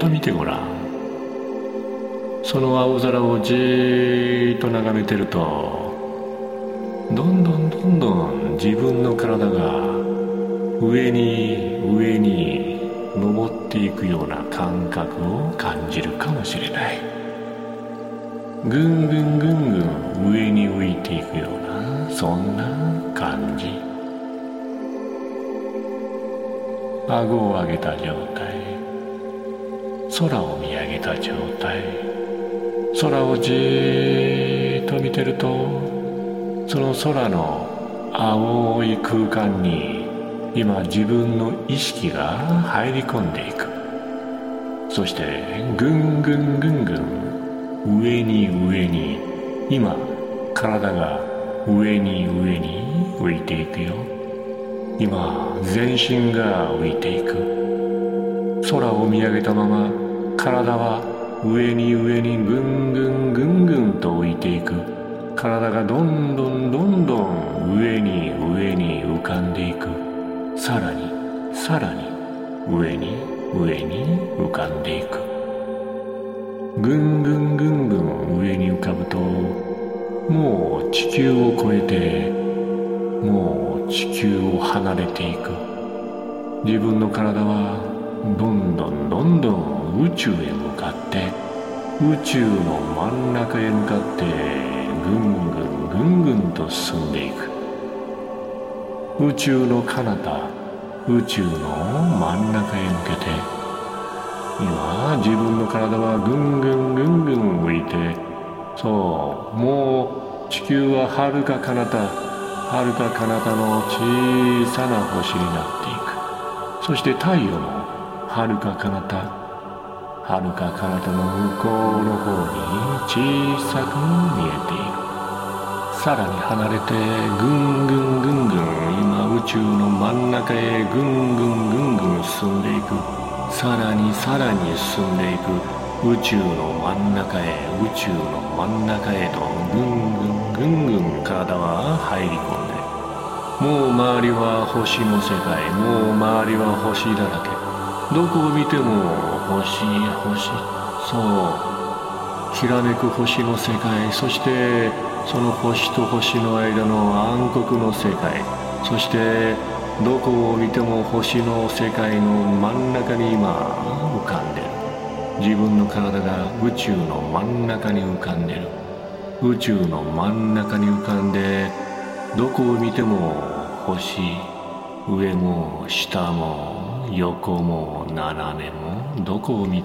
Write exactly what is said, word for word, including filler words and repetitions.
と見てごらん。その青空をじーっと眺めてると、どんどんどんどん自分の体が上に上に登っていくような感覚を感じるかもしれない。ぐんぐんぐんぐん上に浮いていくような、そんな感じ。顎を上げた状態、空を見上げた状態。空をじーっと見てると、その空の青い空間に今自分の意識が入り込んでいく。そしてぐんぐんぐんぐん上に上に、今体が上に上に浮いていくよ。今全身が浮いていく。空を見上げたまま体は上に上にぐんぐんぐんぐんと浮いていく。体がどんどんどんどん上に上に浮かんでいく。さらにさらに上に上に浮かんでいく。ぐんぐんぐんぐん上に浮かぶと、もう地球を越えて、もう地球を離れていく。自分の体はどんどんどんどん宇宙へ向かって、宇宙の真ん中へ向かってぐんぐんぐんぐんと進んでいく。宇宙の彼方、宇宙の真ん中へ向けて、今自分の体はぐんぐんぐんぐん浮いて、そう、もう地球ははるか彼方、はるか彼方の小さな星になっていく。そして太陽もはるか彼方、はるか彼方の向こうの方に小さく見えている。さらに離れてぐんぐんぐんぐん今宇宙の真ん中へぐんぐんぐんぐん進んでいく。さらにさらに進んでいく。宇宙の真ん中へ、宇宙の真ん中へとぐんぐんぐんぐん体は入り込んで、もう周りは星の世界、もう周りは星だらけ。どこを見ても星星、そう、きらめく星の世界。そしてその星と星の間の暗黒の世界。そしてどこを見ても星の世界の真ん中に今浮かんでる。自分の体が宇宙の真ん中に浮かんでる。宇宙の真ん中に浮かんで、どこを見ても星、上も下も横も斜めも、どこを見ても